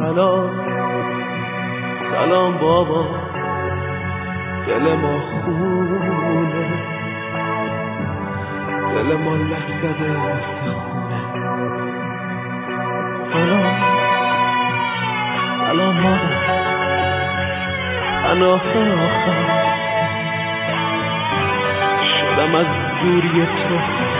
سلام بابا، دل ما خونه، دل ما لک زده مثل خونه. سلام مادر، پناه آخر شدم از دوری تو.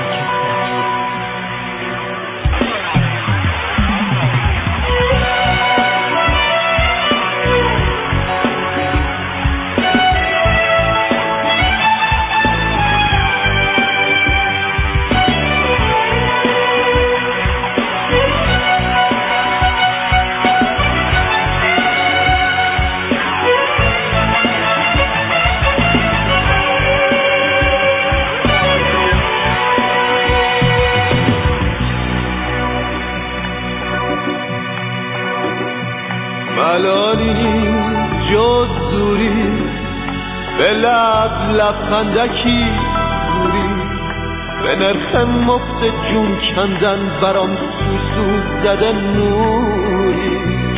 ملالی جز دوری، به لبخندکی دوری، به نرخ مفت جون کندن برام سوسو زده نوری.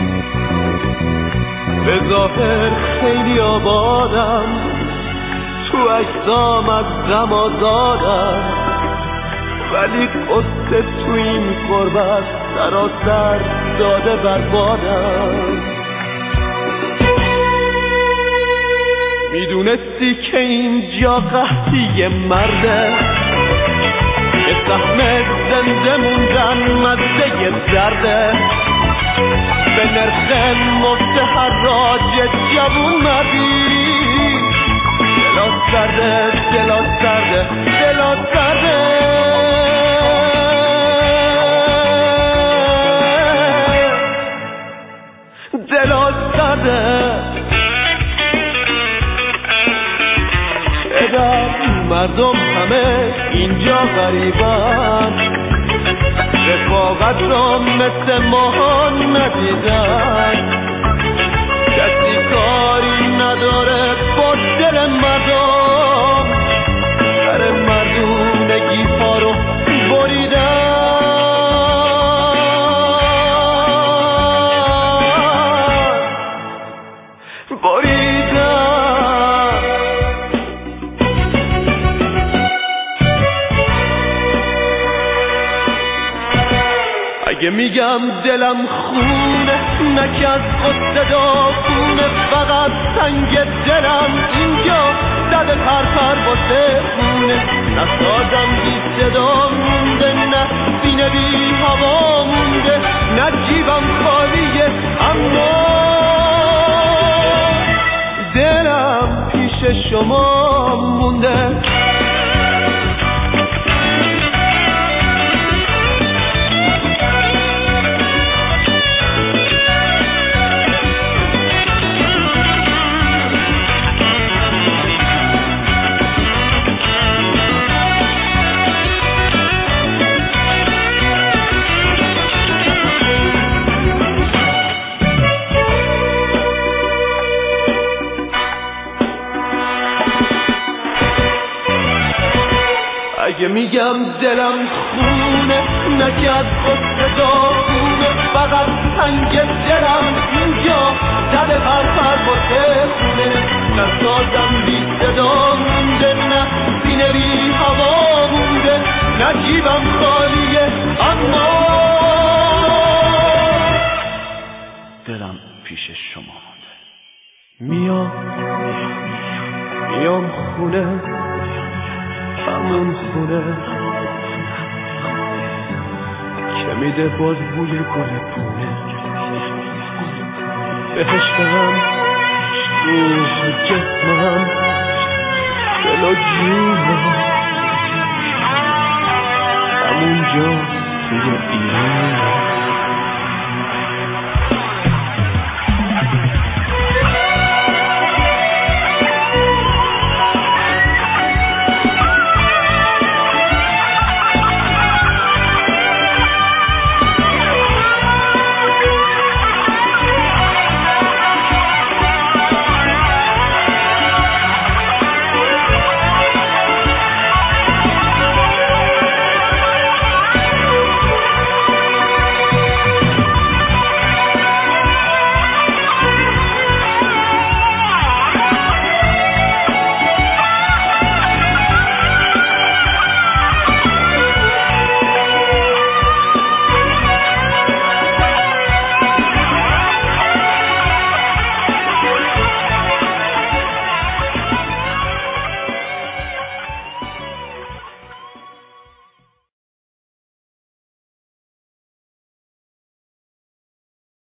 به ظاهر خیلی آبادم، تو اجسام از غم آزادم، ولی قصه تو این غربت سراسر داده بربادم. میدونستی که اینجا قحطی مرده، یه سهم زنده موندن مزه درده، به نرخ مفت حراج جوون مردی. دلا سرده دلا سرده دلا سرده، دلا سرده. مردم همه اینجا غریبن، رفاقت را مثل ماهان ندیدن. کسی کاری نداره با دل مردم، سر مردونگی ها رو بریدن. اگه میگم دلم خونه، نک از قصه داغونه، فقط سنگ دلم اینجا زده پرپر واسه خونه. نسازم بی صدا مونده، نه سینه بی هوا مونده، نه جیبم خالیه اما دلم پیش شما مونده. اگه میگم دلم خونه، نک از قصه داغونه، فقط سنگ دلم اینجا زده پرپر واسه خونه. نسازم بی صدا مونده، نه سینه بی هوا مونده، نه جیبم خالیه اما دلم پیش شما مونده. میام خونه، همون خونه که میده باز بوی گل پونه. عشقم، روح جسمم، دل و جونم، همونجا توی ایران.